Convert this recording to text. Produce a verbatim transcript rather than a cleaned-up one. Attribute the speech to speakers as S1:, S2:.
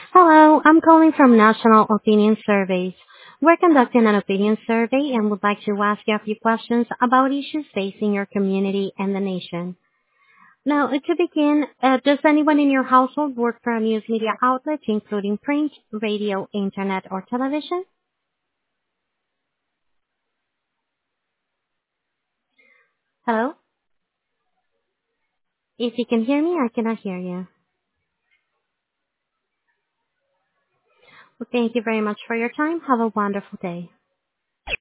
S1: Hello, I'm calling from National Opinion Surveys. We're conducting an opinion survey and would like to ask you a few questions about issues facing your community and the nation. Now, uh, to begin, uh, does anyone in your household work for a news media outlet, including print, radio, internet, or television? Hello? If you can hear me, I cannot hear you. Well, thank you very much for your time. Have a wonderful day.